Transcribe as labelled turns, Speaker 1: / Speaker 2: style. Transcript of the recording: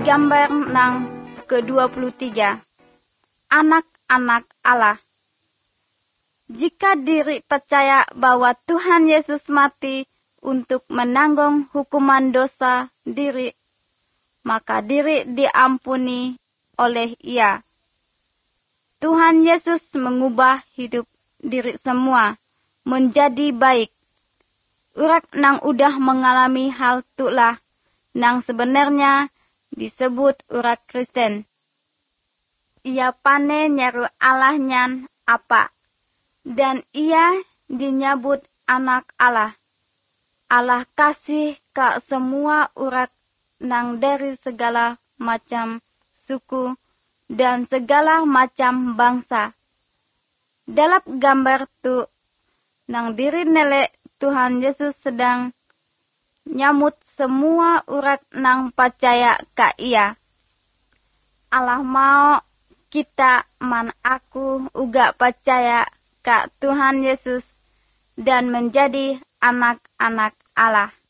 Speaker 1: Gambar nang ke-23. Anak-anak Allah. Jika diri percaya bahwa Tuhan Yesus mati untuk menanggung hukuman dosa diri, maka diri diampuni oleh Ia. Tuhan Yesus mengubah hidup diri semua menjadi baik. Urak nang udah mengalami hal tulah nang sebenarnya disebut urak Kristen. Ia pane nyeru Allah nyan apa, dan ia dinyebut anak Allah. Allah kasih ke semua urak nang dari segala macam suku dan segala macam bangsa. Dalam gambar tu nang diri nelek Tuhan Yesus sedang nyamut semua urat nang percaya ka Ia. Allah mau kita man aku uga percaya ka Tuhan Yesus dan menjadi anak-anak Allah.